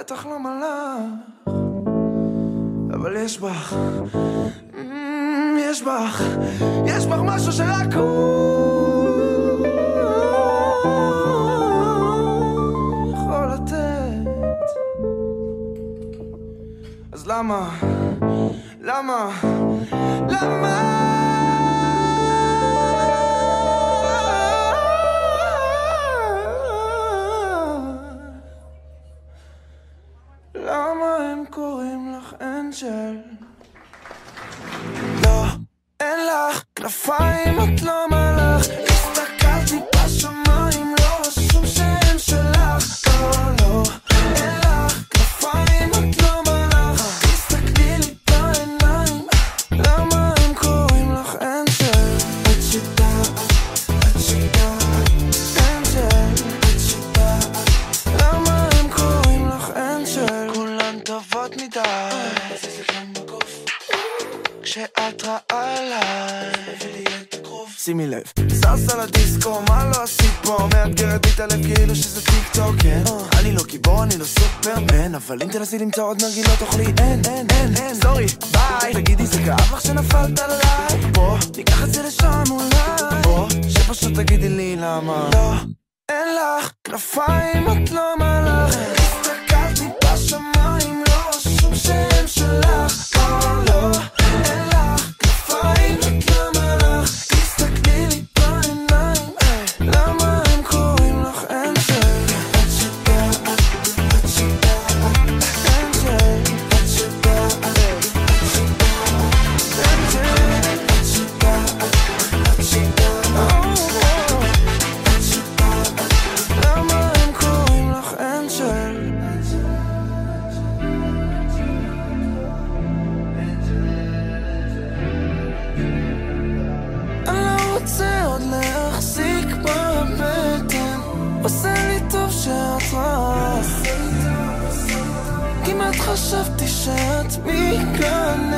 בטח לא מלאך, אבל יש בך, יש בך משהו שרק הוא יכול לתת. אז למה הם קוראים לך אנג'ל? לא, אין לך כנפיים, את לא מלאך. הסתכלתי בשמיים, לא רשום שהם שלך. לא, אין לך כנפיים, את לא מלאך. תסתכלי לי בעיניים, למה הם קוראים לך אנג'ל? את שיטה, אנג'ל, את שיטה, למה הם קוראים לך אנג'ל? כולן טובות מדי, כשאת רעה עליי, שימי לב, סרס על הדיסקו, מה לא עשית פה? מאתגרת לי את הלב כאילו שזה טיק טוק, כן? אני לא גיבור, אני לא סופרמן, אבל אם תנסי למצוא עוד נרגילות תאכלי, אין, סורי, ביי. תגידי, זה כאב לך שנפלת עליי? בוא, ניקח את זה לשם אולי, בוא, שפשוט תגידי לי למה לא, אין לך כנפיים, את לא מלאך. הסתכלתי בשמיים, לא רשום שהם שלך. לא, אין לך כנפיים, את לא מלאך. תסתכלי לי בעיניים, למה הם קוראים לך אנג'ל? את שיטה, אנג'ל, את שיטה, למה הם קוראים לך אנג'ל? אני לא רוצה עוד להחזיק בבטן, עושה לי טוב שאת רעה, כמעט חשבתי שאת מכאן